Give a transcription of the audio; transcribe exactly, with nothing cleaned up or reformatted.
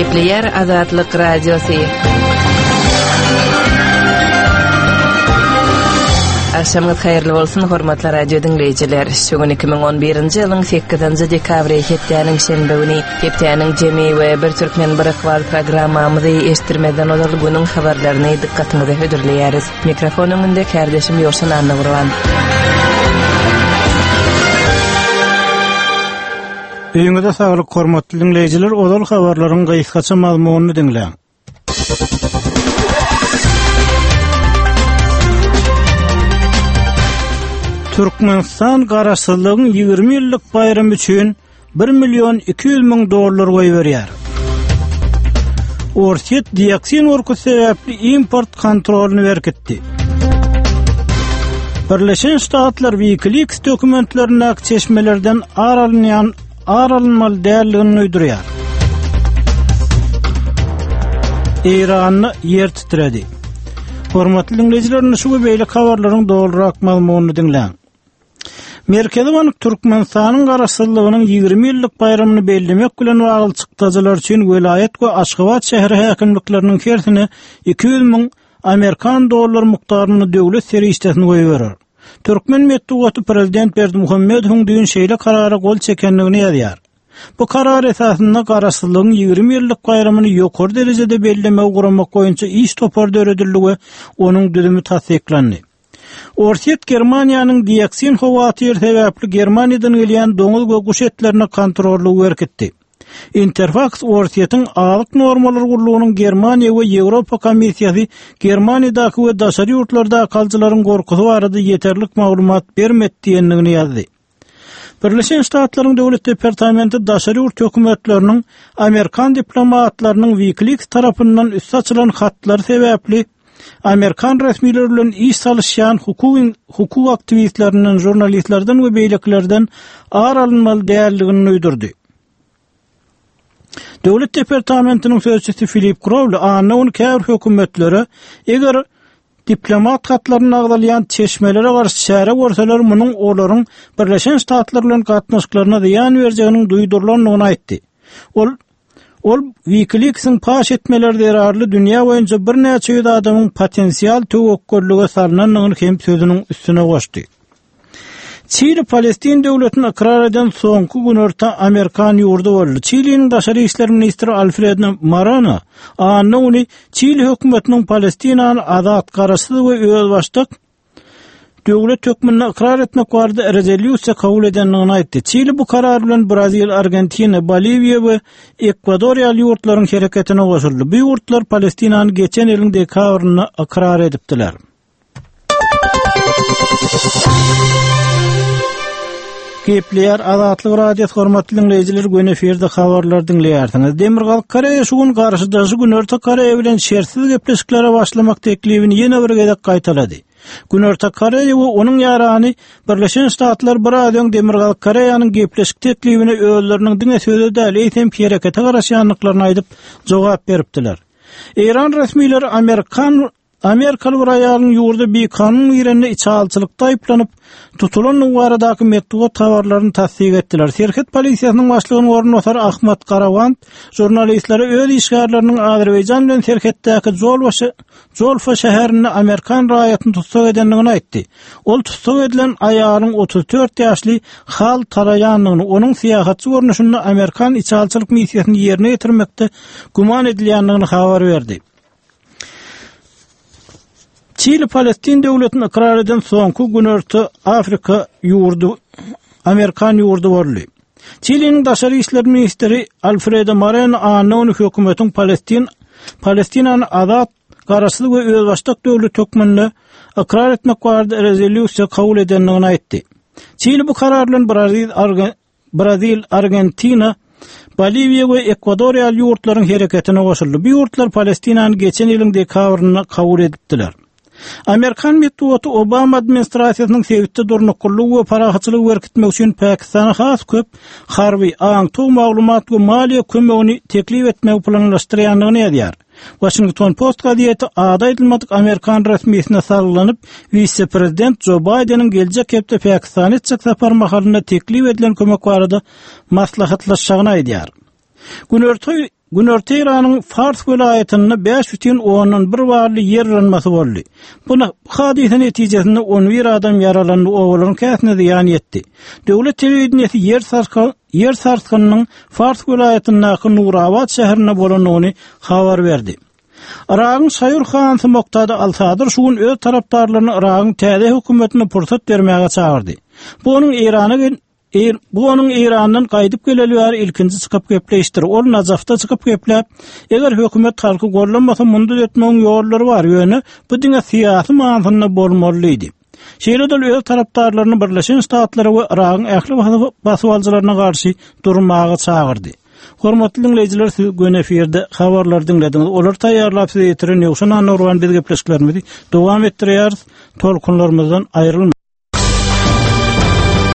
Gepleyer Azatlyk Radiosu. Akşamınız hayırlı bolsun, hormatly radio dinleyijiler. Şugun iki bin on birinji ýylyň sekizinji dekabry hepdeniň şenbe güni hepdeniň jemi we bir türkmen birakbar programmamyzy eşdirmeden olar bunyň habarlaryny dikkatiňize hödürleýäris. Mikrofonuň önünde kardeşim Ýoşan Annagurwan. Öýüňizde saglyk hormatly dinleyijiler, olar habarlaryň gaýsgaça mazmunyny dinleň. Türkmenistan garaşsyzlygyň ýygrimi ýyllyk bayramy üçin bir milyon iki yüz miň dollar goýup berýär. Ortiýet dioksin urku sebäpli import kontrolyny berkitdi. Birleşen Ştatlar WikiLeaks dokumentlerine çeşmelerden aralynýan aralynmaly dälligini öýdürýär. İranny ýer titredi. Hormatly dinleyijiler, şu beýle habarlaryň dogrurak mazmunyny dinleň. Merkezi Bank Türkmenistanyň garaşsyzlygynyň ýygrimi ýyllyk bayramyny bellemek bilen bagly çykdyjylar üçin welaýet we Aşgabat şäheri häkimlikleriniň kersine iki yüz miň Amerikan dollar mukdaryny döwlet serişdesine goýup berer. Türkmen medeniýeti prezident Berdimuhammedowyň düýün şeýle karara gol çekenligini ýazýar. Bu karar esasında garaşsyzlygyň ýygrimi ýyllyk bayramyny ýokary derejede bellemek guramak boýunça iş topar dörediligi onuň düzümi tasdiklendi. Ortiýet Germaniýanyň dioksin howatyr sebäpli Germaniýadan gelýän doňuz we guş etlerini kontrolly berkitdi. Interfax Ortiýetyň alyk normalary gurulugynyň Germaniýa we Ýewropa Komissiýasy Germaniýadaky we daşary ýurtlarda kaljylaryň gorkusy barada ýeterlik maglumat bermedi diýenligini ýazdy. Birleşen Ştatlaryň döwlet departamenti daşary ýurt hökümetleriniň Amerikan diplomatlarynyň WikiLeaks tarapyndan üst açylan hatlar sebäpli Amerikan resmiýetleri bilen iş salışýan hukuk hukuk aktivistlerinden, jurnalistlerden we beýleklerden aralynmaly dälligini öýdürdi. Döwlet departamentiniň sözçüsi Philip Crowley anna onu käbir hökümetlere eger diplomat hatlaryny agdalýan çeşmelere garşy şäre görseler munyň olaryň Birleşen Ştatlar bilen gatnaşyklaryna ýan berjeginiň duýdurularyny aýtdy. Ol Ol WikiLeaks'ın paş etmeleri yararlı dünýä boýunça bir näçe ýüz adamyň potensial töwekkülligi salnanyny hem sözüniň üstüne goşdy. Çili Palestin döwletini ikrar eden soňky gün orta Amerikan ýurdu boldy. Çiliň daşary işler ministri Alfred Marano anna ony Çili hökümetiniň Palestinany azat garaşsyz we özbaşdyk döwlet hökmüne ikrar etmek barada rezolýusiýa kabul edenligini aýtdy. Çili bu karar bilen Brazil, Argentina, Boliviýa we Ekwador ýurtlaryň hereketine goşuldy. Bu ýurtlar Palestinany geçen ýylyň dekabryna ikrar edipdiler. Gepleyer Azatlyk Radiosu hormatly dinleyijiler, gün eferde habarlar dinleýärsiňiz. Demirgal Koreýa şu gün garşydaşy gün orta Koreýa bilen şertsiz gepleşiklere başlamak teklifini ýene bir gezek gaýtalady. Gün orta Koreýa we onuň ýarany Birleşen Ştatlar bir aýdan Demirgal Koreýanyň gepleşik teklifine özleriniň diňe sözü däl eýtem herekete garaşýanlyklaryny aýdyp jogap beripdiler. İran resmiýetleri Amerikan Amerikalı bir aýalyň ýurda bir kanun ýerine içalçylykda aýplanyp tutulan nuwaradaky medeniýet tawarlaryny tasdik etdiler. Serhet polisiýasynyň başlygynyň ornatary Ahmat Karawand jurnalistlere öz işgärlerini Azerbaýjan bilen Serhetdäki Jolfa Jolfa şäherini Amerikan raýatyny tutsak edenligini aýtdy. Ol tutsak edilen aýalyň otuz dört ýaşly Hal Taraýanyny onuň syýahatçy görnüşinde Amerikan içalçylyk missiýasyny ýerine ýetirmekde guman edilýänligini habar berdi. Çili Palestin döwletini ikrar eden soňky gün orta Afrika ýurdu Amerikan ýurdu boldy. Çiliň daşary işler ministri Alfred Marano anna onu hökümetiň Palestin Palestinany azat garaşsyz we özbaşdyk döwlet hökmünde ikrar etmek barada rezolýusiýa kabul edenligini aýtdy. Çili bu karar bilen Brazil, Brazil, Argentina, Boliviýa we Ekwador ýurtlaryň hereketine goşuldy. Bu ýurtlar Palestinany geçen ýylyň dekabryna kabul edipdiler. Amerikan medeniýeti Obama administrasiýasynyň sebitde durnukullygy we parahatçylygy berkitmek üçin Pakistana has köp harby aňty maglumat we maliýe kömegini teklif etmek planlaşdyrýanlygyny ýazýar. Washington Post gazetesi aýda edilmedik Amerikan resmiýetine sarylanyp, vice-prezident Joe Biden'in geljek hepde Pakistana çyk sapar mahalynda teklif edilen kömek barada maslahatlaşýagyny aýdýar. Gün orta Günorta İran'ın Fars vilayetinde beş bütün onun bir varlı yer ranması boldy. Buna hadise netijesinde on bir adam yaralandy, oğulların käsine ziyan yetdi. Döwlet telewizionyasy yer sarskan yer sarskannyň Fars vilayetindäki Nurabad şäherine bolanyny habar berdi. Irağın Sayur Hansı Moktada Al-Sadır şuun öz taraptarlarını Irağın täze hökümetine pursat bermäge çağırdy. Bu onun İran'a Er, bu onun İran'dan qaydyp gelelýär ilkinji çykyp gepleşdir. Ol Nazafta çykyp gepläp, eger hökümet halky gollanmasa mundu etmeň ýollary bar ýöne bu diňe syýasy mansyna bolmalydy. Şeýle öz taraptarlaryny Birleşen Ştatlar we Irağın ähli basywalçylaryna garşy durmagy çağırdy. Hormatly dinleýijiler, siz gün eferde habarlar dinlediňiz. Olar taýýarlap size ýetiren ýoksa Norwan biz gepleşiklerimizi dowam etdirýär. Tolkunlarymyzdan aýrylma.